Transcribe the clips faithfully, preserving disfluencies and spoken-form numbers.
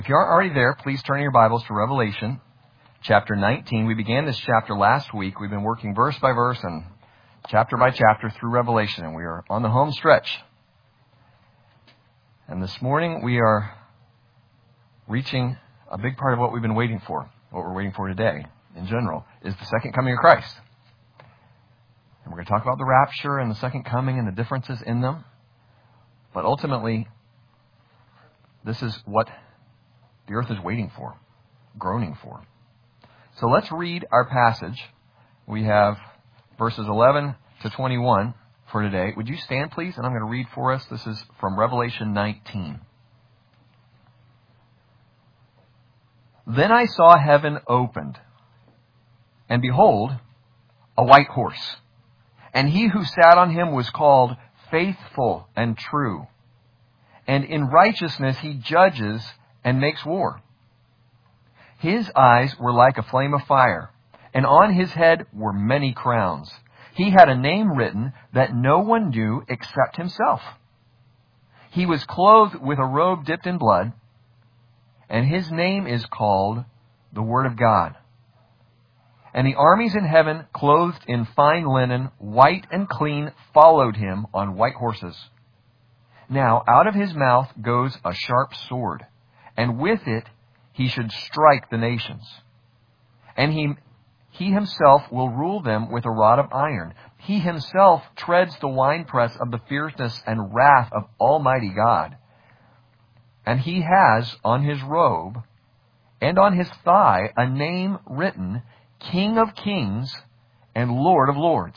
If you aren't already there, please turn your Bibles to Revelation chapter nineteen. We began this chapter last week. We've been working verse by verse and chapter by chapter through Revelation, and we are on the home stretch. And this morning we are reaching a big part of what we've been waiting for. What we're waiting for today, in general, is the second coming of Christ. And we're going to talk about the rapture and the second coming and the differences in them. But ultimately, this is what the earth is waiting for, groaning for. So let's read our passage. We have verses eleven to twenty-one for today. Would you stand, please? And I'm going to read for us. This is from Revelation nineteen. Then I saw heaven opened, and behold, a white horse. And he who sat on him was called Faithful and True. And in righteousness he judges and makes war. His eyes were like a flame of fire, and on his head were many crowns. He had a name written that no one knew except himself. He was clothed with a robe dipped in blood, and his name is called the Word of God. And the armies in heaven, clothed in fine linen, white and clean, followed him on white horses. Now out of his mouth goes a sharp sword, and with it he should strike the nations. And he, he himself will rule them with a rod of iron. He himself treads the winepress of the fierceness and wrath of Almighty God. And he has on his robe and on his thigh a name written, King of Kings and Lord of Lords.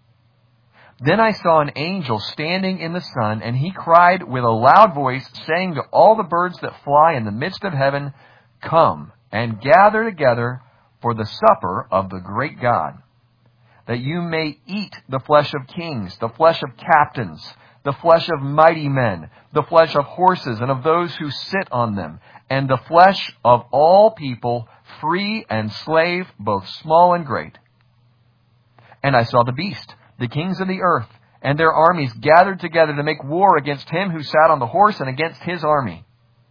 Then I saw an angel standing in the sun, and he cried with a loud voice, saying to all the birds that fly in the midst of heaven, Come and gather together for the supper of the great God, that you may eat the flesh of kings, the flesh of captains, the flesh of mighty men, the flesh of horses and of those who sit on them, and the flesh of all people, free and slave, both small and great. And I saw the beast, the kings of the earth, and their armies gathered together to make war against him who sat on the horse and against his army.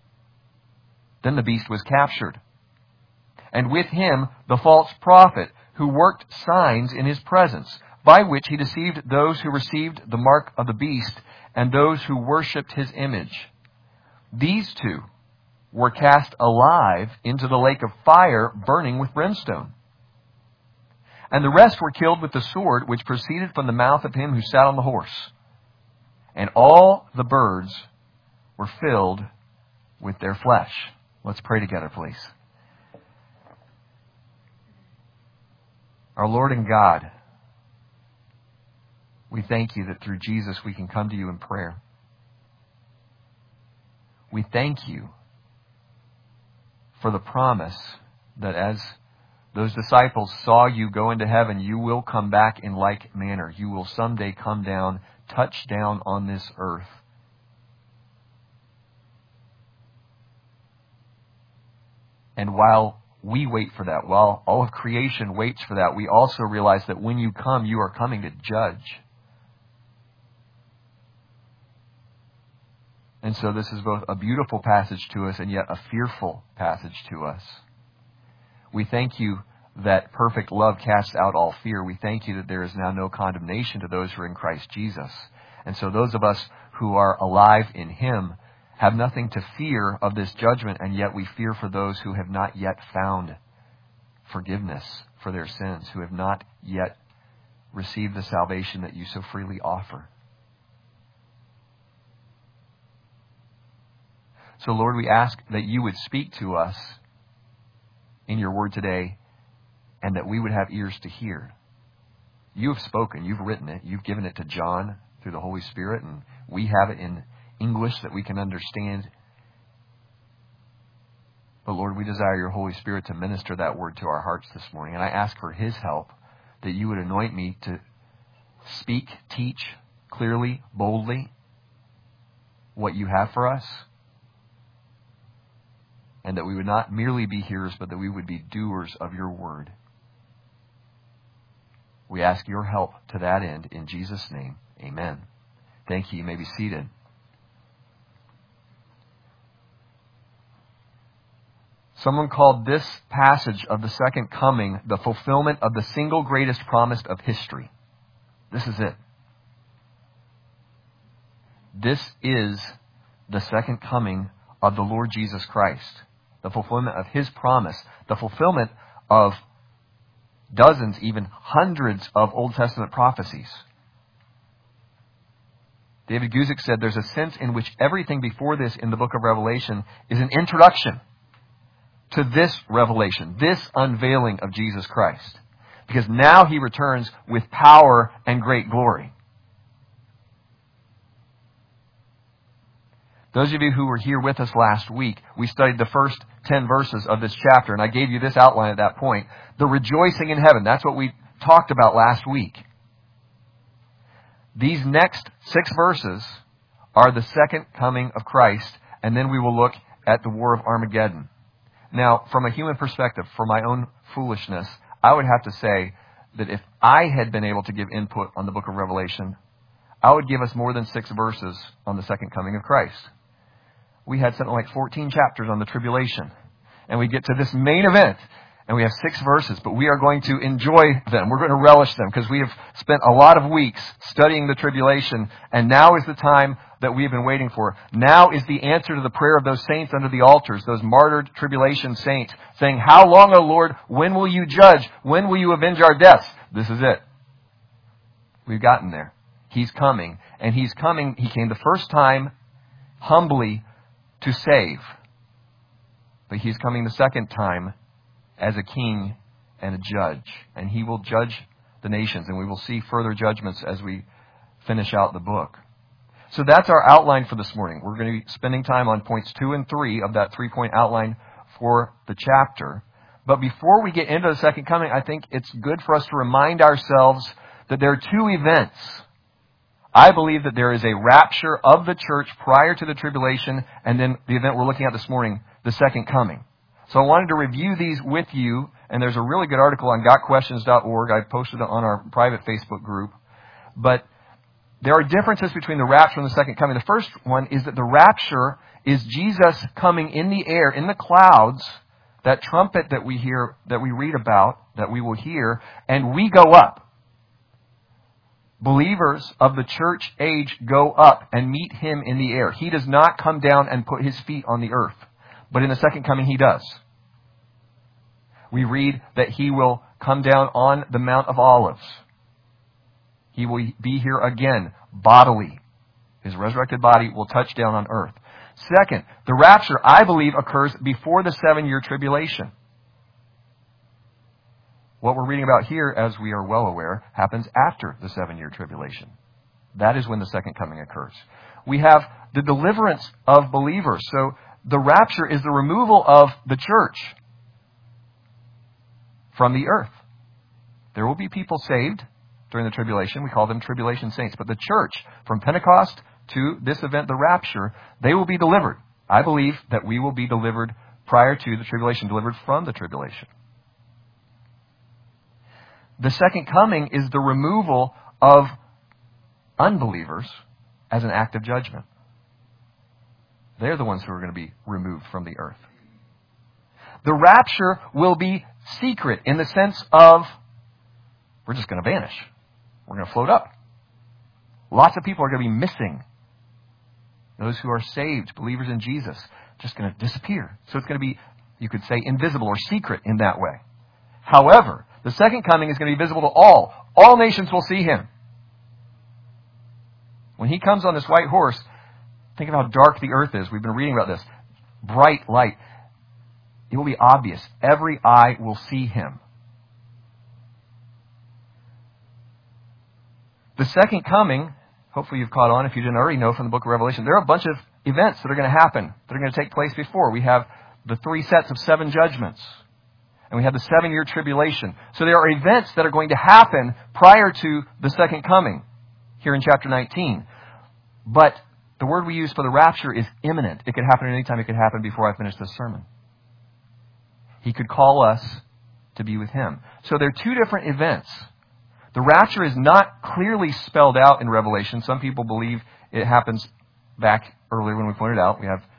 Then the beast was captured, and with him the false prophet who worked signs in his presence, by which he deceived those who received the mark of the beast and those who worshipped his image. These two were cast alive into the lake of fire burning with brimstone. And the rest were killed with the sword which proceeded from the mouth of him who sat on the horse. And all the birds were filled with their flesh. Let's pray together, please. Our Lord and God, we thank you that through Jesus we can come to you in prayer. We thank you for the promise that as those disciples saw you go into heaven, you will come back in like manner. You will someday come down, touch down on this earth. And while we wait for that, while all of creation waits for that, we also realize that when you come, you are coming to judge. And so this is both a beautiful passage to us and yet a fearful passage to us. We thank you that perfect love casts out all fear. We thank you that there is now no condemnation to those who are in Christ Jesus. And so those of us who are alive in him have nothing to fear of this judgment, and yet we fear for those who have not yet found forgiveness for their sins, who have not yet received the salvation that you so freely offer. So Lord, we ask that you would speak to us in your word today, and that we would have ears to hear. You have spoken, you've written it, you've given it to John through the Holy Spirit, and we have it in English that we can understand. But Lord, we desire your Holy Spirit to minister that word to our hearts this morning, and I ask for his help, that you would anoint me to speak, teach clearly, boldly what you have for us, and that we would not merely be hearers, but that we would be doers of your word. We ask your help to that end in Jesus' name. Amen. Thank you. You may be seated. Someone called this passage of the second coming the fulfillment of the single greatest promise of history. This is it. This is the second coming of the Lord Jesus Christ. The fulfillment of His promise. The fulfillment of dozens, even hundreds of Old Testament prophecies. David Guzik said there's a sense in which everything before this in the book of Revelation is an introduction to this revelation, this unveiling of Jesus Christ. Because now He returns with power and great glory. Those of you who were here with us last week, we studied the first ten verses of this chapter, and I gave you this outline at that point. The rejoicing in heaven, that's what we talked about last week. These next six verses are the second coming of Christ, and then we will look at the war of Armageddon. Now, from a human perspective, for my own foolishness, I would have to say that if I had been able to give input on the book of Revelation, I would give us more than six verses on the second coming of Christ. We had something like fourteen chapters on the tribulation, and we get to this main event, and we have six verses, but we are going to enjoy them. We're going to relish them because we have spent a lot of weeks studying the tribulation, and now is the time that we've been waiting for. Now is the answer to the prayer of those saints under the altars, those martyred tribulation saints, saying, "How long, O Lord? When will you judge? When will you avenge our deaths?" This is it. We've gotten there. He's coming, and He's coming. He came the first time humbly to save, but He's coming the second time as a king and a judge, and He will judge the nations, and we will see further judgments as we finish out the book. So that's our outline for this morning. We're going to be spending time on points two and three of that three-point outline for the chapter. But before we get into the second coming, I think it's good for us to remind ourselves that there are two events. I believe that there is a rapture of the church prior to the tribulation, and then the event we're looking at this morning, the second coming. So I wanted to review these with you, and there's a really good article on got questions dot org. I posted it on our private Facebook group. But there are differences between the rapture and the second coming. The first one is that the rapture is Jesus coming in the air, in the clouds, that trumpet that we hear, that we read about, that we will hear, and we go up. Believers of the church age go up and meet Him in the air. He does not come down and put His feet on the earth. But in the second coming, He does. We read that He will come down on the Mount of Olives. He will be here again, bodily. His resurrected body will touch down on earth. Second, the rapture, I believe, occurs before the seven-year tribulation. What we're reading about here, as we are well aware, happens after the seven-year tribulation. That is when the second coming occurs. We have the deliverance of believers. So the rapture is the removal of the church from the earth. There will be people saved during the tribulation. We call them tribulation saints. But the church, from Pentecost to this event, the rapture, they will be delivered. I believe that we will be delivered prior to the tribulation, delivered from the tribulation. The second coming is the removal of unbelievers as an act of judgment. They're the ones who are going to be removed from the earth. The rapture will be secret in the sense of we're just going to vanish. We're going to float up. Lots of people are going to be missing. Those who are saved, believers in Jesus, just going to disappear. So it's going to be, you could say, invisible or secret in that way. However, the second coming is going to be visible to all. All nations will see Him. When He comes on this white horse, think of how dark the earth is. We've been reading about this. Bright light. It will be obvious. Every eye will see Him. The second coming, hopefully you've caught on if you didn't already know from the book of Revelation, there are a bunch of events that are going to happen, that are going to take place before. We have the three sets of seven judgments. And we have the seven-year tribulation. So there are events that are going to happen prior to the second coming here in chapter nineteen. But the word we use for the rapture is imminent. It could happen at any time. It could happen before I finish this sermon. He could call us to be with Him. So there are two different events. The rapture is not clearly spelled out in Revelation. Some people believe it happens back earlier when we pointed out. We have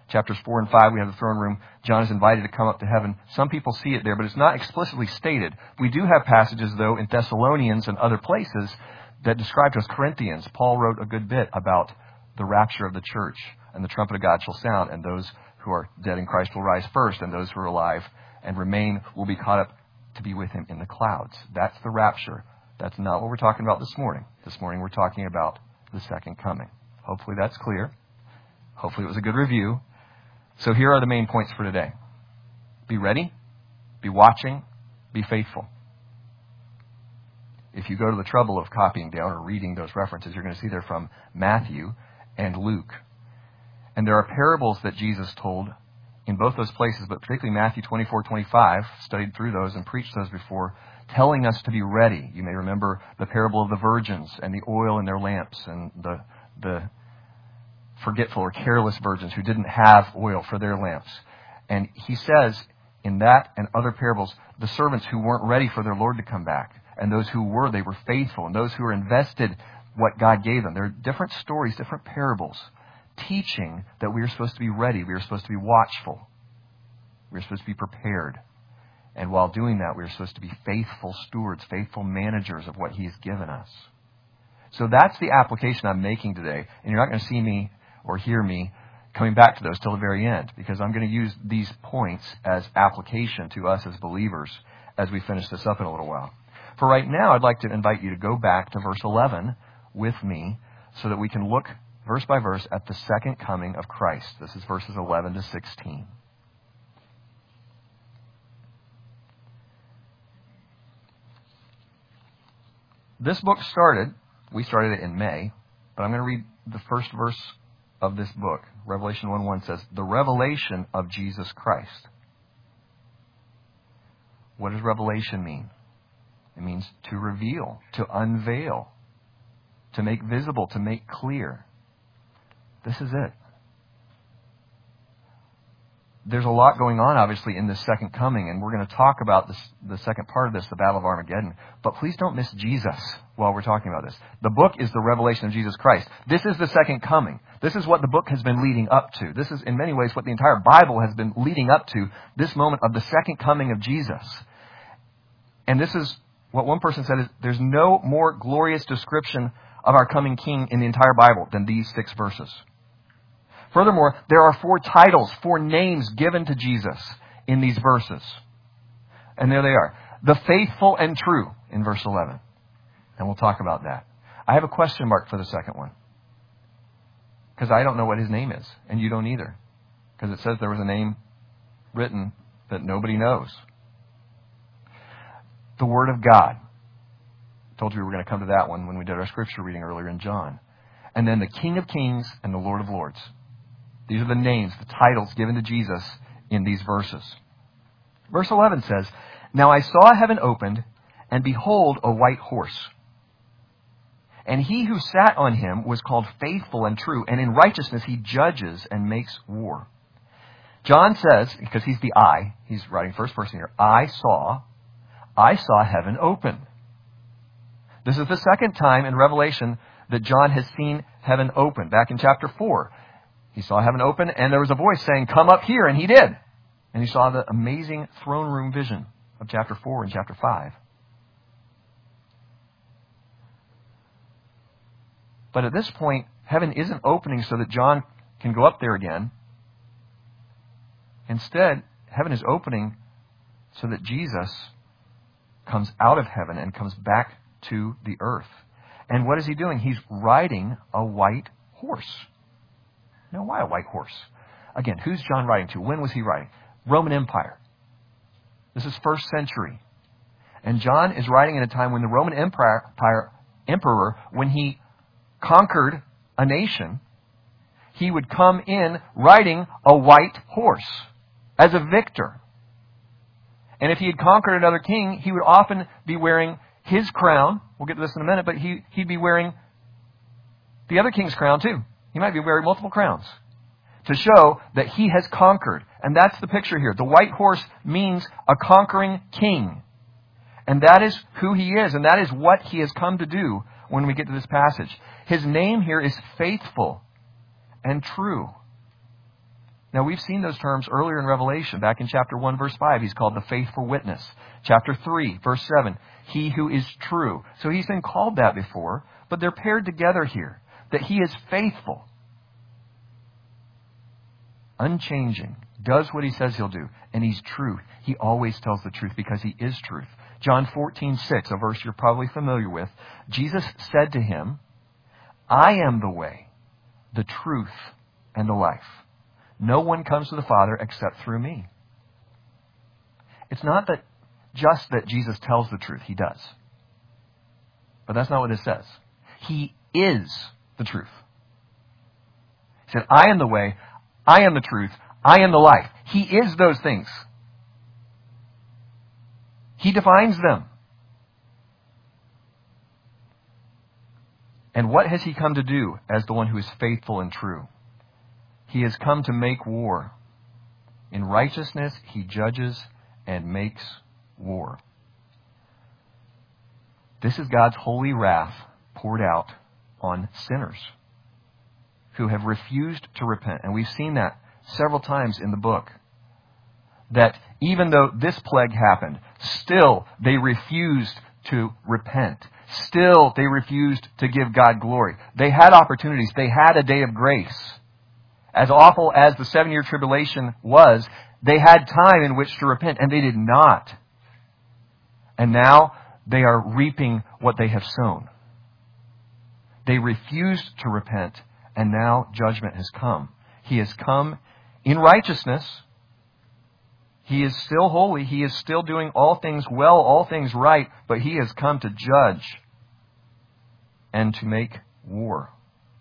chapters four and five, we have the throne room. John is invited to come up to heaven. Some people see it there, but it's not explicitly stated. We do have passages, though, in Thessalonians and other places that describe to us Corinthians. Paul wrote a good bit about the rapture of the church, and the trumpet of God shall sound, and those who are dead in Christ will rise first, and those who are alive and remain will be caught up to be with him in the clouds. That's the rapture. That's not what we're talking about this morning. This morning we're talking about the second coming. Hopefully that's clear. Hopefully it was a good review. So here are the main points for today. Be ready, be watching, be faithful. If you go to the trouble of copying down or reading those references, you're going to see they're from Matthew and Luke. And there are parables that Jesus told in both those places, but particularly Matthew twenty-four, twenty-five, studied through those and preached those before, telling us to be ready. You may remember the parable of the virgins and the oil in their lamps, and the the forgetful or careless virgins who didn't have oil for their lamps. And he says in that and other parables, the servants who weren't ready for their Lord to come back, and those who were, they were faithful, and those who were invested what God gave them. There are different stories, different parables, teaching that we are supposed to be ready, we are supposed to be watchful, we are supposed to be prepared. And while doing that, we are supposed to be faithful stewards, faithful managers of what he has given us. So that's the application I'm making today. And you're not going to see me or hear me coming back to those till the very end, because I'm going to use these points as application to us as believers as we finish this up in a little while. For right now, I'd like to invite you to go back to verse eleven with me so that we can look verse by verse at the second coming of Christ. This is verses eleven to sixteen. This book started, we started it in May, but I'm going to read the first verse of this book. Revelation one one says, the revelation of Jesus Christ. What does revelation mean? It means to reveal, to unveil, to make visible, to make clear. This is it. There's a lot going on, obviously, in this second coming, and we're going to talk about this, the second part of this, the Battle of Armageddon. But please don't miss Jesus while we're talking about this. The book is the revelation of Jesus Christ. This is the second coming. This is what the book has been leading up to. This is, in many ways, what the entire Bible has been leading up to, this moment of the second coming of Jesus. And this is what one person said, is there's no more glorious description of our coming King in the entire Bible than these six verses. Furthermore, there are four titles, four names given to Jesus in these verses. And there they are. The faithful and true in verse eleven. And we'll talk about that. I have a question mark for the second one, because I don't know what his name is, and you don't either. Because it says there was a name written that nobody knows. The Word of God. I told you we were going to come to that one when we did our scripture reading earlier in John. And then the King of Kings and the Lord of Lords. These are the names, the titles given to Jesus in these verses. Verse eleven says, now I saw heaven opened, and behold, a white horse. And he who sat on him was called Faithful and True, and in righteousness he judges and makes war. John says, because he's the I, he's writing first person here, I saw, I saw heaven open. This is the second time in Revelation that John has seen heaven open. Back in chapter four, he saw heaven open, and there was a voice saying, come up here, and he did. And he saw the amazing throne room vision of chapter four and chapter five. But at this point, heaven isn't opening so that John can go up there again. Instead, heaven is opening so that Jesus comes out of heaven and comes back to the earth. And what is he doing? He's riding a white horse. Now, why a white horse? Again, who's John writing to? When was he writing? Roman Empire. This is first century. And John is writing in a time when the Roman Empire, emperor, when he conquered a nation, he would come in riding a white horse as a victor. And if he had conquered another king, he would often be wearing his crown. We'll get to this in a minute, but he, he'd be wearing the other king's crown too. He might be wearing multiple crowns to show that he has conquered. And that's the picture here. The white horse means a conquering king. And that is who he is, and that is what he has come to do when we get to this passage. His name here is Faithful and True. Now, we've seen those terms earlier in Revelation. Back in chapter one, verse five, he's called the faithful witness. Chapter three, verse seven, he who is true. So he's been called that before, but they're paired together here. That he is faithful, unchanging, does what he says he'll do, and he's true. He always tells the truth because he is truth. John fourteen six, a verse you're probably familiar with, Jesus said to him, I am the way, the truth, and the life. No one comes to the Father except through me. It's not that just that Jesus tells the truth. He does. But that's not what it says. He is the truth. He said, I am the way, I am the truth, I am the life. He is those things. He defines them. And what has he come to do as the one who is faithful and true? He has come to make war. In righteousness, he judges and makes war. This is God's holy wrath poured out on sinners who have refused to repent. And we've seen that several times in the book. That even though this plague happened, still they refused to repent. Still they refused to give God glory. They had opportunities. They had a day of grace. As awful as the seven-year tribulation was, they had time in which to repent, and they did not. And now they are reaping what they have sown. They refused to repent, and now judgment has come. He has come in righteousness. He is still holy. He is still doing all things well, all things right, but he has come to judge and to make war.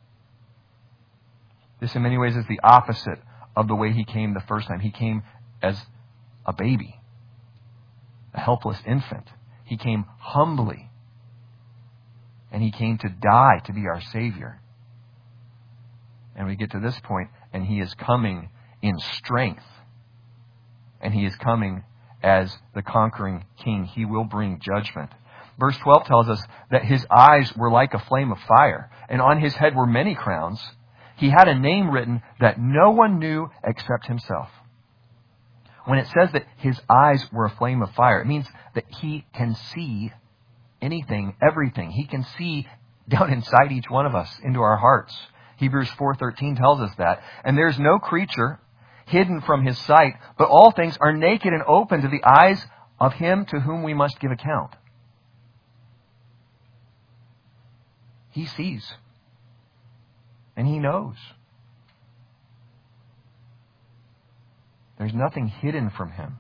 This in many ways is the opposite of the way he came the first time. He came as a baby, a helpless infant. He came humbly, and he came to die to be our Savior. And we get to this point, and he is coming in strength. And he is coming as the conquering king. He will bring judgment. Verse twelve tells us that his eyes were like a flame of fire, and on his head were many crowns. He had a name written that no one knew except himself. When it says that his eyes were a flame of fire, it means that he can see anything, everything. He can see down inside each one of us, into our hearts. Hebrews four thirteen tells us that. And there's no creature hidden from his sight, but all things are naked and open to the eyes of him to whom we must give account. He sees. And he knows. There's nothing hidden from him.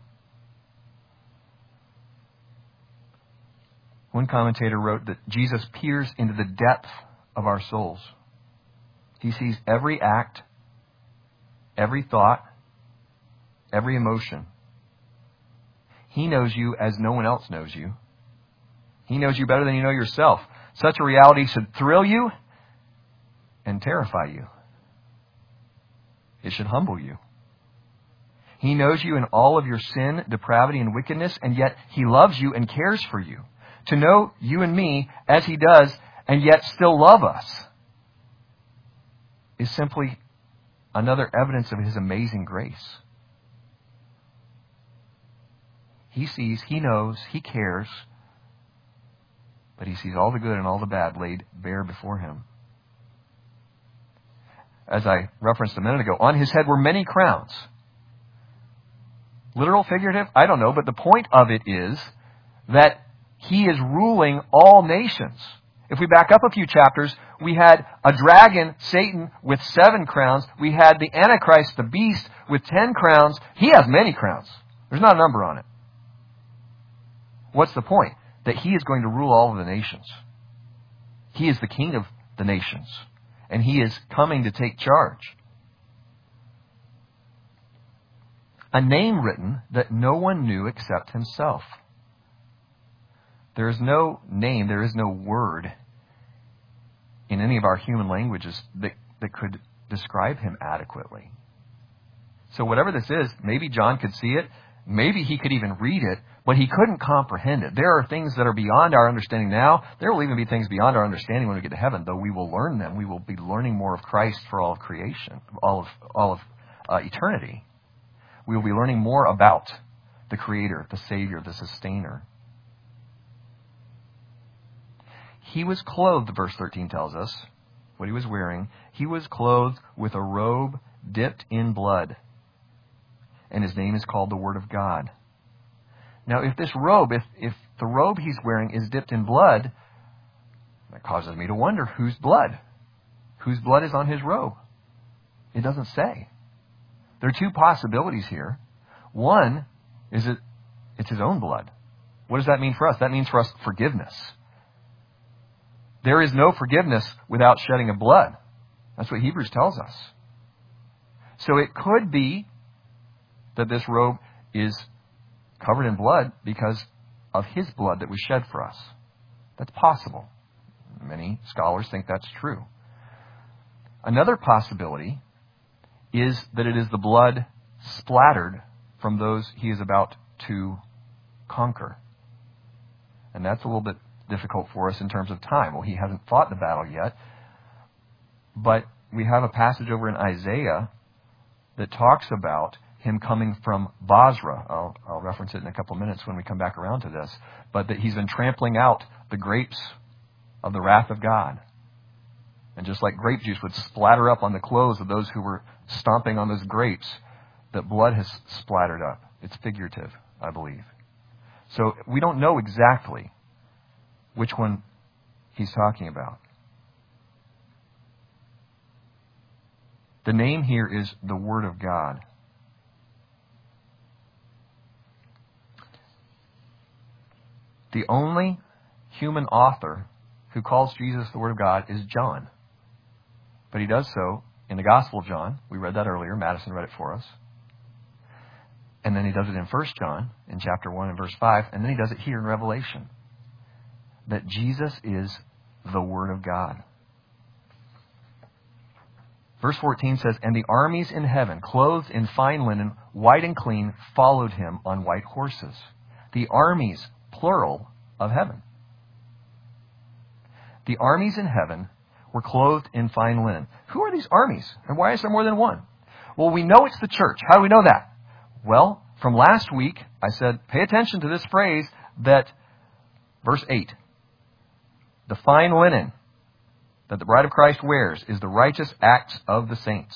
One commentator wrote that Jesus peers into the depth of our souls. He sees every act, every thought, every emotion. He knows you as no one else knows you. He knows you better than you know yourself. Such a reality should thrill you and terrify you. It should humble you. He knows you in all of your sin, depravity, and wickedness, and yet he loves you and cares for you. To know you and me as he does, and yet still love us, is simply another evidence of his amazing grace. He sees, he knows, he cares, but he sees all the good and all the bad laid bare before him. As I referenced a minute ago, on his head were many crowns. Literal, figurative, I don't know, but the point of it is that he is ruling all nations. If we back up a few chapters, we had a dragon, Satan, with seven crowns. We had the Antichrist, the beast, with ten crowns. He has many crowns. There's not a number on it. What's the point? That he is going to rule all of the nations. He is the king of the nations. And he is coming to take charge. A name written that no one knew except himself. There is no name, there is no word in any of our human languages that, that could describe him adequately. So whatever this is, maybe John could see it, maybe he could even read it, but he couldn't comprehend it. There are things that are beyond our understanding now. There will even be things beyond our understanding when we get to heaven, though we will learn them. We will be learning more of Christ for all of creation, all of all of uh, eternity, we will be learning more about the Creator, the Savior, the Sustainer. He was clothed, verse thirteen tells us, what he was wearing. He was clothed with a robe dipped in blood, and his name is called the Word of God. Now, if this robe, if, if the robe he's wearing is dipped in blood, that causes me to wonder, whose blood? Whose blood is on his robe? It doesn't say. There are two possibilities here. One is that it's his own blood. What does that mean for us? That means for us forgiveness. There is no forgiveness without shedding of blood. That's what Hebrews tells us. So it could be that this robe is covered in blood because of his blood that was shed for us. That's possible. Many scholars think that's true. Another possibility is that it is the blood splattered from those he is about to conquer. And that's a little bit difficult for us in terms of time. Well, he hasn't fought the battle yet. But we have a passage over in Isaiah that talks about him coming from Basra. I'll, I'll reference it in a couple of minutes when we come back around to this. But that he's been trampling out the grapes of the wrath of God. And just like grape juice would splatter up on the clothes of those who were stomping on those grapes, that blood has splattered up. It's figurative, I believe. So we don't know exactly which one he's talking about. The name here is the Word of God. The only human author who calls Jesus the Word of God is John. But he does so in the Gospel of John. We read that earlier. Madison read it for us. And then he does it in First John in chapter one and verse five. And then he does it here in Revelation. That Jesus is the Word of God. Verse fourteen says, "And the armies in heaven, clothed in fine linen, white and clean, followed him on white horses." The armies, plural, of heaven. The armies in heaven were clothed in fine linen. Who are these armies? And why is there more than one? Well, we know it's the church. How do we know that? Well, from last week, I said, pay attention to this phrase that, verse eight, the fine linen that the bride of Christ wears is the righteous acts of the saints.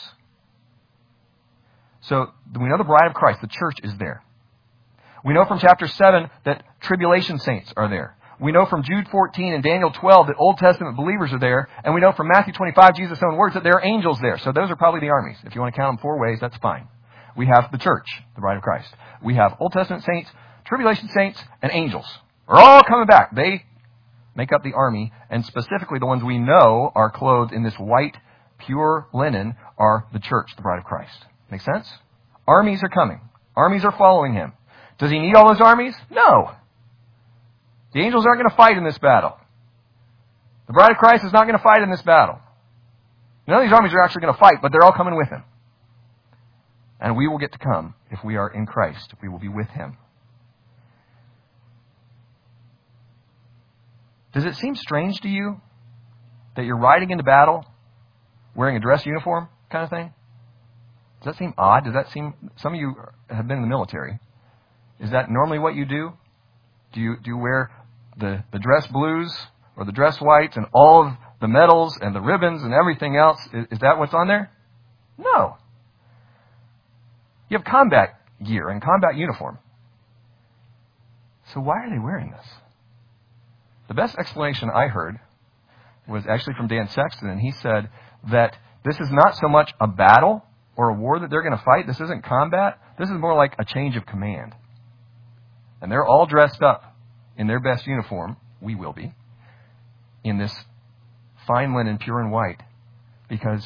So we know the bride of Christ, the church, is there. We know from chapter seven that tribulation saints are there. We know from Jude fourteen and Daniel twelve that Old Testament believers are there. And we know from Matthew twenty-five, Jesus' own words, that there are angels there. So those are probably the armies. If you want to count them four ways, that's fine. We have the church, the bride of Christ. We have Old Testament saints, tribulation saints, and angels. They're all coming back. They make up the army. And specifically the ones we know are clothed in this white, pure linen are the church, the bride of Christ. Make sense? Armies are coming. Armies are following him. Does he need all those armies? No. The angels aren't going to fight in this battle. The bride of Christ is not going to fight in this battle. None of these armies are actually going to fight, but they're all coming with him. And we will get to come if we are in Christ. We will be with him. Does it seem strange to you that you're riding into battle wearing a dress uniform kind of thing? Does that seem odd? Does that seem... Some of you have been in the military. Is that normally what you do? Do you do you wear the, the dress blues or the dress whites and all of the medals and the ribbons and everything else? Is, is that what's on there? No. You have combat gear and combat uniform. So why are they wearing this? The best explanation I heard was actually from Dan Sexton, and he said that this is not so much a battle or a war that they're going to fight. This isn't combat. This is more like a change of command. And they're all dressed up in their best uniform, we will be, in this fine linen, pure and white, because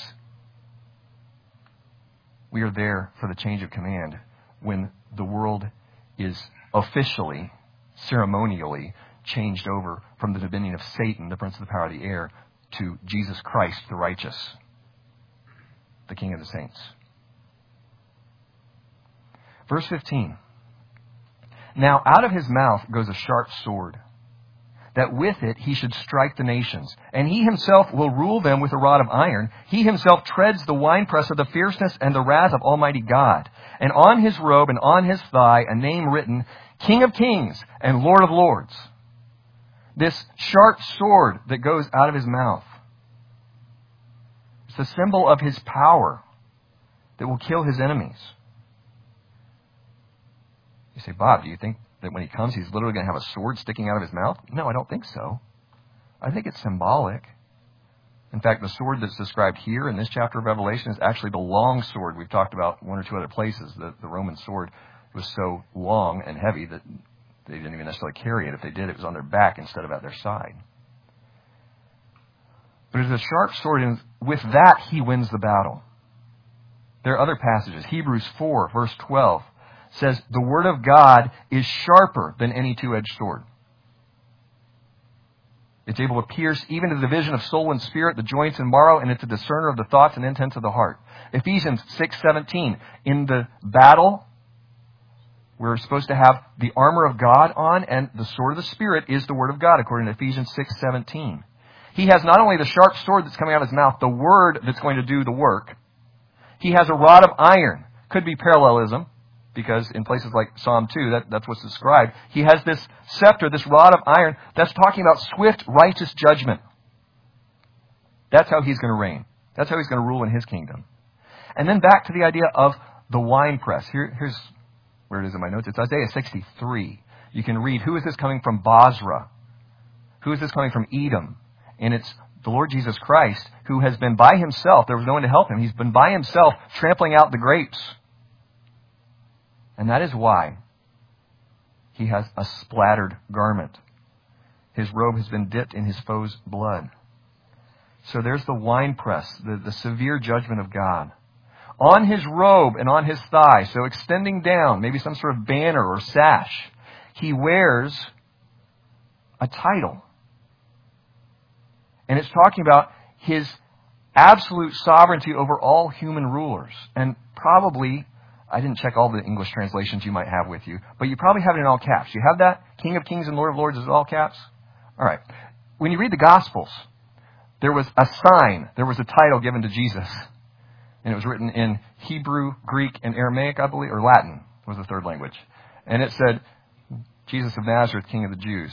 we are there for the change of command when the world is officially, ceremonially changed over from the dominion of Satan, the prince of the power of the air, to Jesus Christ, the righteous, the King of the saints. Verse fifteen. "Now out of his mouth goes a sharp sword, that with it he should strike the nations. And he himself will rule them with a rod of iron. He himself treads the winepress of the fierceness and the wrath of Almighty God. And on his robe and on his thigh a name written, King of Kings and Lord of Lords. This sharp sword that goes out of his mouth. It's the symbol of his power that will kill his enemies. You say, Bob, do you think that when he comes, he's literally going to have a sword sticking out of his mouth? No, I don't think so. I think it's symbolic. In fact, the sword that's described here in this chapter of Revelation is actually the long sword. We've talked about one or two other places. The, the Roman sword was so long and heavy that they didn't even necessarily carry it. If they did, it was on their back instead of at their side. But it's a sharp sword, and with that, he wins the battle. There are other passages. Hebrews four, verse twelve. Says, the word of God is sharper than any two-edged sword. It's able to pierce even to the division of soul and spirit, the joints and marrow, and it's a discerner of the thoughts and intents of the heart. Ephesians six seventeen. In the battle, we're supposed to have the armor of God on, and the sword of the Spirit is the word of God, according to Ephesians six seventeen. He has not only the sharp sword that's coming out of his mouth, the word that's going to do the work. He has a rod of iron. Could be parallelism. Because in places like Psalm two, that, that's what's described. He has this scepter, this rod of iron, that's talking about swift, righteous judgment. That's how he's going to reign. That's how he's going to rule in his kingdom. And then back to the idea of the winepress. Here, here's where it is in my notes. It's Isaiah sixty-three. You can read, who is this coming from Basra? Who is this coming from Edom? And it's the Lord Jesus Christ, who has been by himself. There was no one to help him. He's been by himself trampling out the grapes. And that is why he has a splattered garment. His robe has been dipped in his foe's blood. So there's the winepress, the, the severe judgment of God. On his robe and on his thigh, so extending down, maybe some sort of banner or sash, he wears a title. And it's talking about his absolute sovereignty over all human rulers. And probably, I didn't check all the English translations you might have with you, but you probably have it in all caps. You have that? King of Kings and Lord of Lords is all caps? All right. When you read the Gospels, there was a sign, there was a title given to Jesus. And it was written in Hebrew, Greek, and Aramaic, I believe, or Latin was the third language. And it said, Jesus of Nazareth, King of the Jews.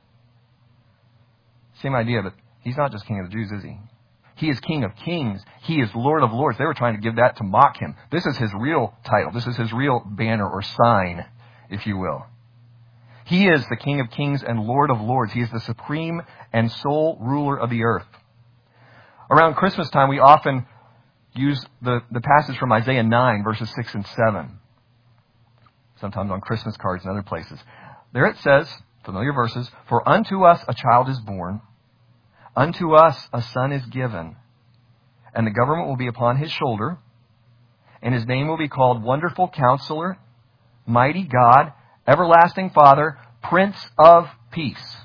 Same idea, but he's not just King of the Jews, is he? He is King of Kings. He is Lord of Lords. They were trying to give that to mock him. This is his real title. This is his real banner or sign, if you will. He is the King of Kings and Lord of Lords. He is the supreme and sole ruler of the earth. Around Christmas time, we often use the, the passage from Isaiah nine, verses six and seven. Sometimes on Christmas cards and other places. There it says, familiar verses, for unto us a child is born, unto us a son is given, and the government will be upon his shoulder, and his name will be called Wonderful Counselor, Mighty God, Everlasting Father, Prince of Peace.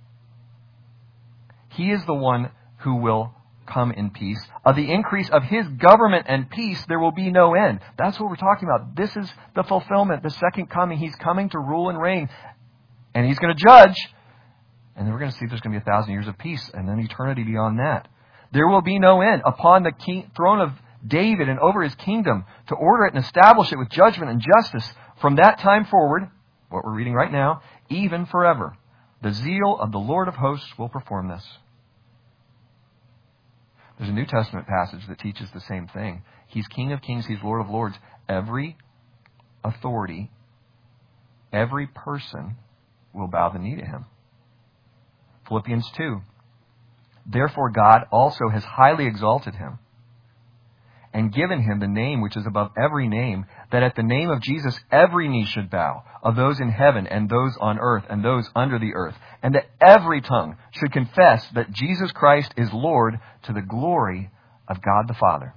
He is the one who will come in peace. Of the increase of his government and peace, there will be no end. That's what we're talking about. This is the fulfillment, the second coming. He's coming to rule and reign, and he's going to judge. And then we're going to see there's going to be a thousand years of peace and then eternity beyond that. There will be no end upon the king, throne of David and over his kingdom to order it and establish it with judgment and justice from that time forward, what we're reading right now, even forever. The zeal of the Lord of hosts will perform this. There's a New Testament passage that teaches the same thing. He's King of Kings, he's Lord of Lords. Every authority, every person will bow the knee to him. Philippians two. Therefore God also has highly exalted him and given him the name which is above every name, that at the name of Jesus every knee should bow, of those in heaven and those on earth and those under the earth, and that every tongue should confess that Jesus Christ is Lord, to the glory of God the Father.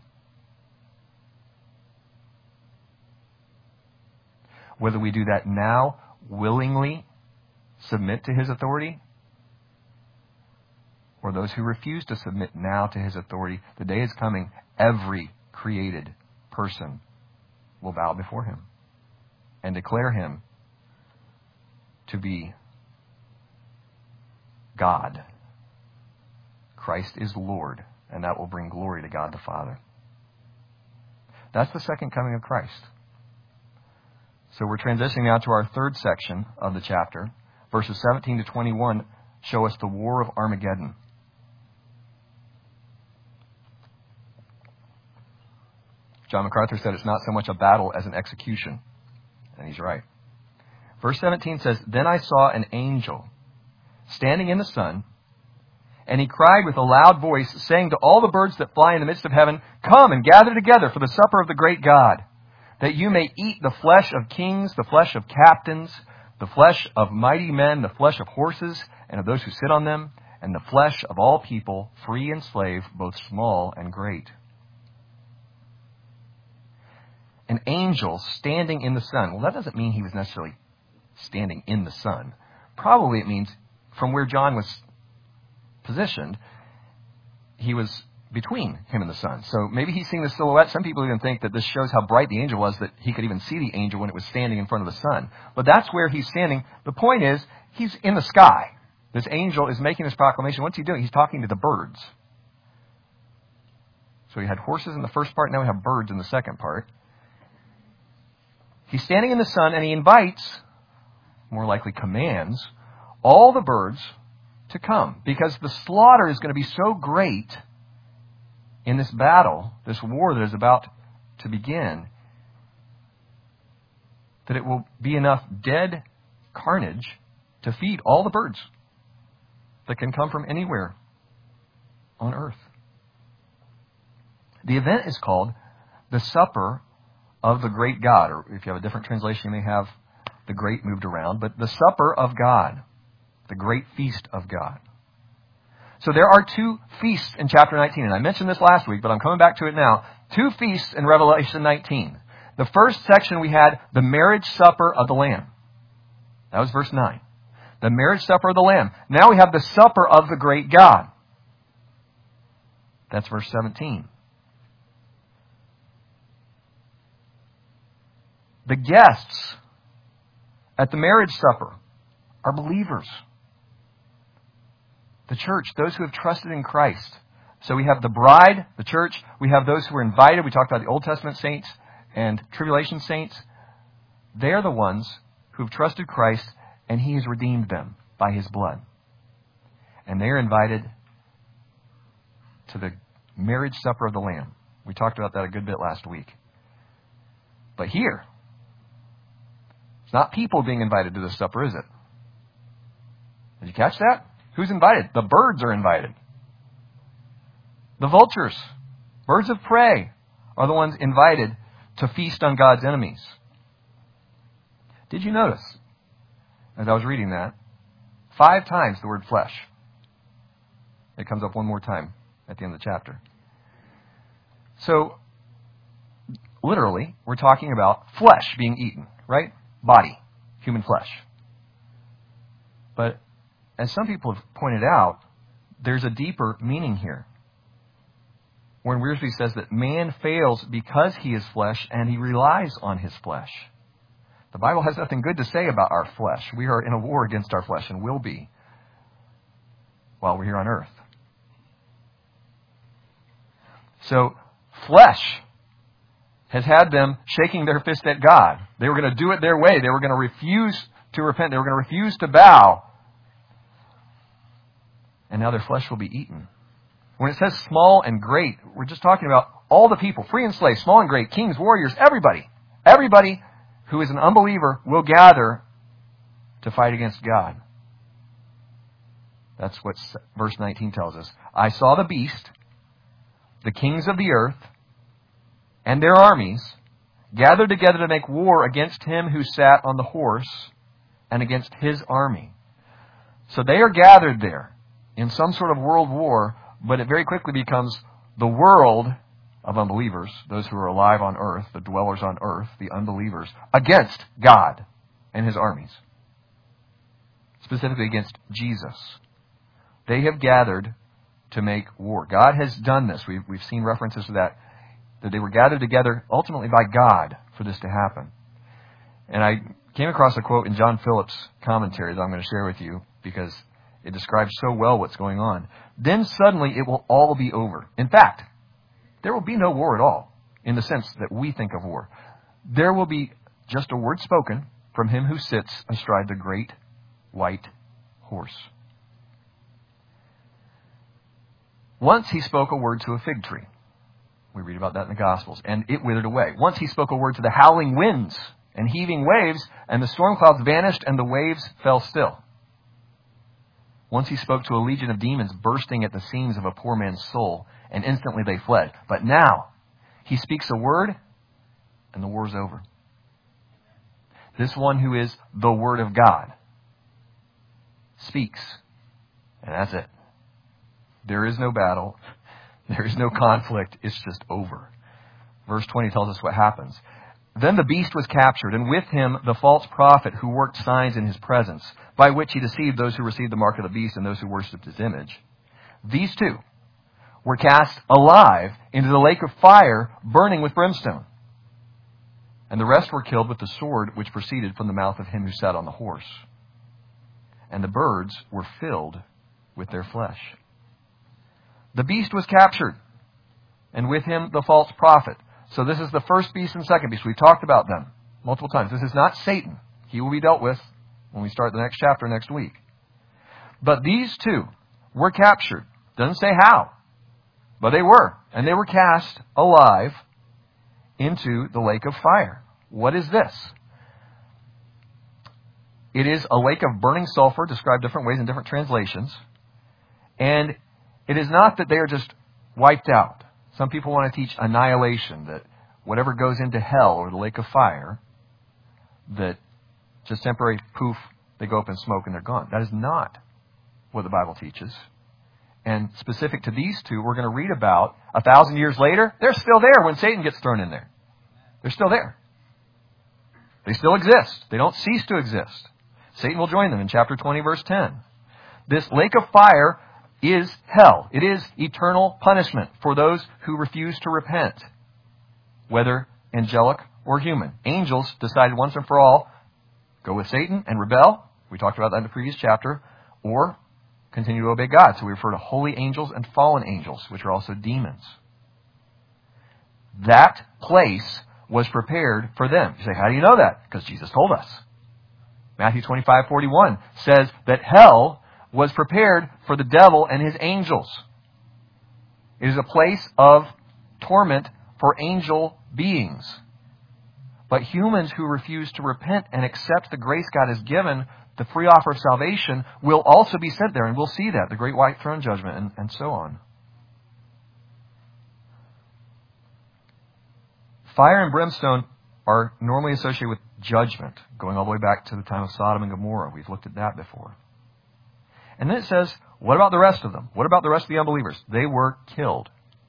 Whether we do that now, willingly submit to his authority, or those who refuse to submit now to his authority, the day is coming, every created person will bow before him and declare him to be God. Christ is Lord, and that will bring glory to God the Father. That's the second coming of Christ. So we're transitioning now to our third section of the chapter. Verses seventeen to twenty-one show us the War of Armageddon. John MacArthur said it's not so much a battle as an execution. And he's right. Verse seventeen says, "Then I saw an angel standing in the sun, and he cried with a loud voice, saying to all the birds that fly in the midst of heaven, 'Come and gather together for the supper of the great God, that you may eat the flesh of kings, the flesh of captains, the flesh of mighty men, the flesh of horses and of those who sit on them, and the flesh of all people, free and slave, both small and great.'" An angel standing in the sun. Well, that doesn't mean he was necessarily standing in the sun. Probably it means from where John was positioned, he was between him and the sun. So maybe he's seeing the silhouette. Some people even think that this shows how bright the angel was, that he could even see the angel when it was standing in front of the sun. But that's where he's standing. The point is, he's in the sky. This angel is making this proclamation. What's he doing? He's talking to the birds. So he had horses in the first part, now we have birds in the second part. He's standing in the sun, and he invites, more likely commands, all the birds to come, because the slaughter is going to be so great in this battle, this war that is about to begin, that it will be enough dead carnage to feed all the birds that can come from anywhere on earth. The event is called the Supper of the Great God, or if you have a different translation, you may have the great moved around, but the Supper of God, the great feast of God. So there are two feasts in chapter nineteen, and I mentioned this last week, but I'm coming back to it now. Two feasts in Revelation nineteen. The first section we had the marriage supper of the Lamb. That was verse nine. The marriage supper of the Lamb. Now we have the supper of the great God. That's verse seventeen. The guests at the marriage supper are believers. The church, those who have trusted in Christ. So we have the bride, the church. We have those who were invited. We talked about the Old Testament saints and tribulation saints. They're the ones who have trusted Christ, and He has redeemed them by His blood. And they are invited to the marriage supper of the Lamb. We talked about that a good bit last week. But here, it's not people being invited to the supper, is it? Did you catch that? Who's invited? The birds are invited. The vultures, birds of prey, are the ones invited to feast on God's enemies. Did you notice, as I was reading that, five times the word flesh? It comes up one more time at the end of the chapter. So, literally, we're talking about flesh being eaten, right? Body, human flesh. But as some people have pointed out, there's a deeper meaning here. Warren Wiersbe says that man fails because he is flesh and he relies on his flesh. The Bible has nothing good to say about our flesh. We are in a war against our flesh and will be while we're here on earth. So, flesh has had them shaking their fist at God. They were going to do it their way. They were going to refuse to repent. They were going to refuse to bow. And now their flesh will be eaten. When it says small and great, we're just talking about all the people, free and slave, small and great, kings, warriors, everybody. Everybody who is an unbeliever will gather to fight against God. That's what verse nineteen tells us. I saw the beast, the kings of the earth, and their armies gathered together to make war against him who sat on the horse and against his army. So they are gathered there in some sort of world war, but it very quickly becomes the world of unbelievers, those who are alive on earth, the dwellers on earth, the unbelievers, against God and His armies. Specifically against Jesus. They have gathered to make war. God has done this. We've, we've seen references to that, that they were gathered together ultimately by God for this to happen. And I came across a quote in John Phillips' commentary that I'm going to share with you because It describes so well what's going on. Then suddenly it will all be over. In fact, there will be no war at all in the sense that we think of war. There will be just a word spoken from him who sits astride the great white horse. Once he spoke a word to a fig tree. We read about that in the Gospels. And it withered away. Once he spoke a word to the howling winds and heaving waves, and the storm clouds vanished and the waves fell still. Once he spoke to a legion of demons bursting at the seams of a poor man's soul, and instantly they fled. But now he speaks a word and the war's over. This one who is the Word of God speaks, and that's it. There is no battle. There is no conflict. It's just over. Verse twenty tells us what happens. Then the beast was captured, and with him the false prophet who worked signs in his presence, by which he deceived those who received the mark of the beast and those who worshipped his image. These two were cast alive into the lake of fire, burning with brimstone. And the rest were killed with the sword which proceeded from the mouth of him who sat on the horse. And the birds were filled with their flesh. The beast was captured, and with him the false prophet. So this is the first beast and second beast. We've talked about them multiple times. This is not Satan. He will be dealt with when we start the next chapter next week. But these two were captured. Doesn't say how, but they were. And they were cast alive into the lake of fire. What is this? It is a lake of burning sulfur, described different ways in different translations. And it is not that they are just wiped out. Some people want to teach annihilation, that whatever goes into hell or the lake of fire, that just temporary poof, they go up in smoke and they're gone. That is not what the Bible teaches. And specific to these two, we're going to read about a thousand years later, they're still there when Satan gets thrown in there. They're still there. They still exist. They don't cease to exist. Satan will join them in chapter twenty, verse ten. This lake of fire is hell. It is eternal punishment for those who refuse to repent, whether angelic or human. Angels decided once and for all, go with Satan and rebel. We talked about that in the previous chapter. Or continue to obey God. So we refer to holy angels and fallen angels, which are also demons. That place was prepared for them. You say, how do you know that? Because Jesus told us. Matthew twenty-five forty-one says that hell was prepared for the devil and his angels. It is a place of torment for angel beings. But humans who refuse to repent and accept the grace God has given, the free offer of salvation, will also be sent there. And we'll see that, the great white throne judgment, and, and so on. Fire and brimstone are normally associated with judgment, going all the way back to the time of Sodom and Gomorrah. We've looked at that before. And then it says, what about the rest of them? What about the rest of the unbelievers? They were killed.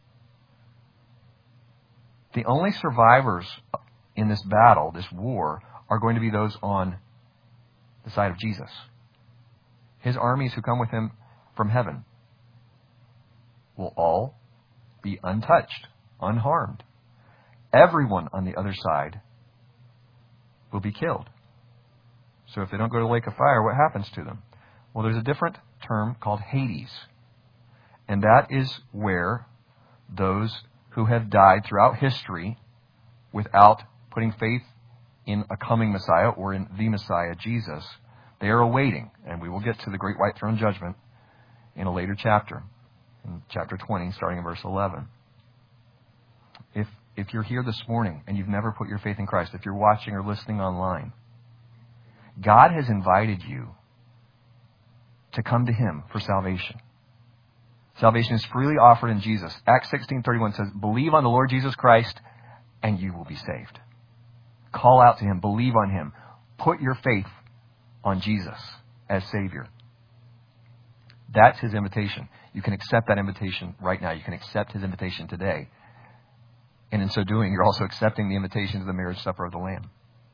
The only survivors in this battle, this war, are going to be those on the side of Jesus. His armies who come with him from heaven will all be untouched, unharmed. Everyone on the other side will be killed. So if they don't go to the lake of fire, what happens to them? Well, there's a different term called Hades. And that is where those who have died throughout history without putting faith in a coming Messiah or in the Messiah, Jesus, they are awaiting. And we will get to the great white throne judgment in a later chapter, in chapter twenty, starting in verse eleven. If if you're here this morning and you've never put your faith in Christ, if you're watching or listening online, God has invited you to come to Him for salvation. Salvation is freely offered in Jesus. Acts sixteen thirty-one says, believe on the Lord Jesus Christ and you will be saved. Call out to Him. Believe on Him. Put your faith on Jesus as Savior. That's His invitation. You can accept that invitation right now. You can accept His invitation today. And in so doing, you're also accepting the invitation to the marriage supper of the Lamb.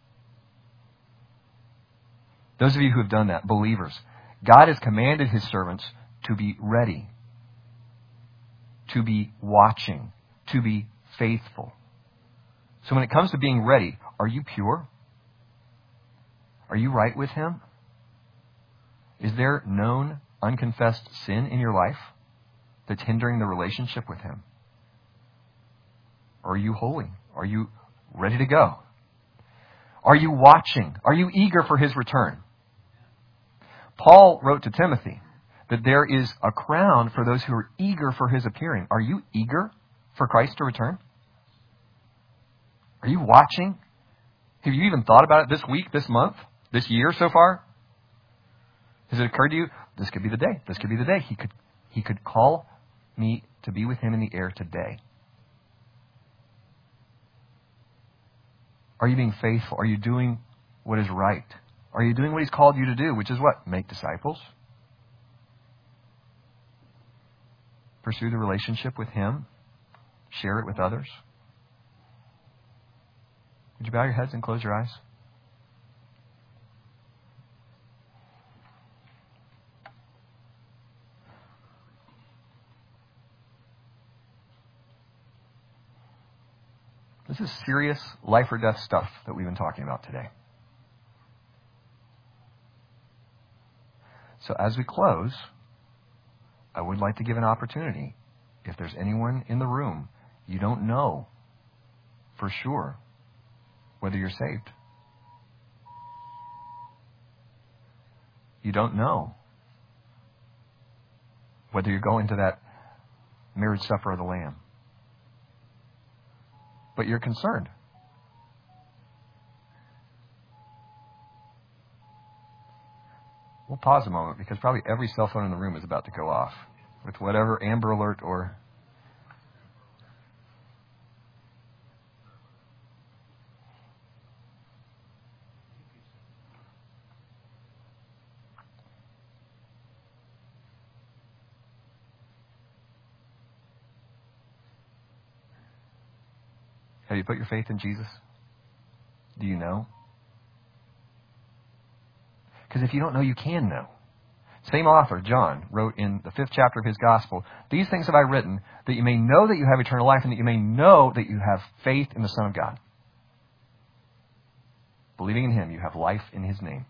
Those of you who have done that, believers, God has commanded His servants to be ready, to be watching, to be faithful. So when it comes to being ready, are you pure? Are you right with Him? Is there known unconfessed sin in your life that's hindering the relationship with him? Or are you holy? Are you ready to go? Are you watching? Are you eager for his return? Paul wrote to Timothy that there is a crown for those who are eager for his appearing. Are you eager for Christ to return? Are you watching? Have you even thought about it this week, this month, this year so far? Has it occurred to you, this could be the day. This could be the day. He could, he could call me to be with him in the air today. Are you being faithful? Are you doing what is right? Are you doing what he's called you to do, which is what? Make disciples. Pursue the relationship with him. Share it with others. Would you bow your heads and close your eyes? This is serious life or death stuff that we've been talking about today. So as we close, I would like to give an opportunity. If there's anyone in the room, you don't know for sure whether you're saved. You don't know whether you're going to that marriage supper of the Lamb. But you're concerned. We'll pause a moment because probably every cell phone in the room is about to go off with whatever Amber Alert or have you put your faith in Jesus? Do you know? Because if you don't know, you can know. Same author, John, wrote in the fifth chapter of his gospel, "These things have I written, that you may know that you have eternal life, and that you may know that you have faith in the Son of God." Believing in him, you have life in his name.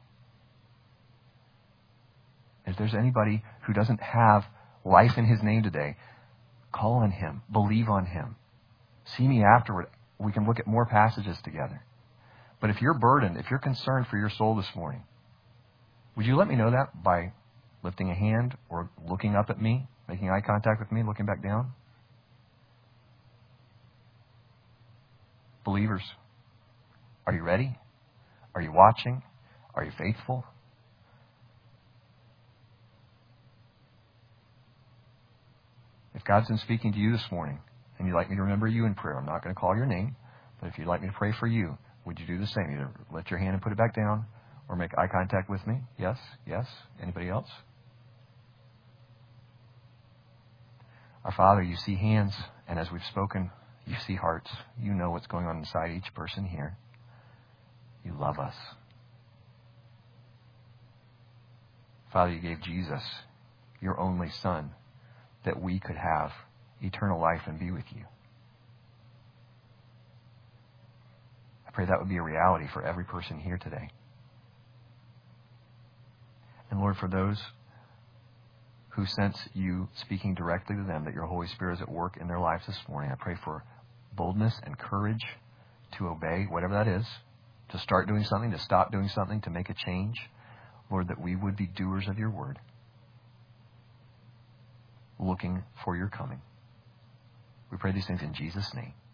If there's anybody who doesn't have life in his name today, call on him. Believe on him. See me afterward. We can look at more passages together. But if you're burdened, if you're concerned for your soul this morning, would you let me know that by lifting a hand or looking up at me, making eye contact with me, looking back down? Believers, are you ready? Are you watching? Are you faithful? If God's been speaking to you this morning, and you'd like me to remember you in prayer, I'm not going to call your name, but if you'd like me to pray for you, would you do the same? Either lift your hand and put it back down, or make eye contact with me. Yes? Yes? Anybody else? Our Father, you see hands, and as we've spoken, you see hearts. You know what's going on inside each person here. You love us. Father, you gave Jesus, your only Son, that we could have eternal life and be with you. I pray that would be a reality for every person here today. And Lord, for those who sense you speaking directly to them, that your Holy Spirit is at work in their lives this morning, I pray for boldness and courage to obey, whatever that is, to start doing something, to stop doing something, to make a change. Lord, that we would be doers of your word, looking for your coming. We pray these things in Jesus' name.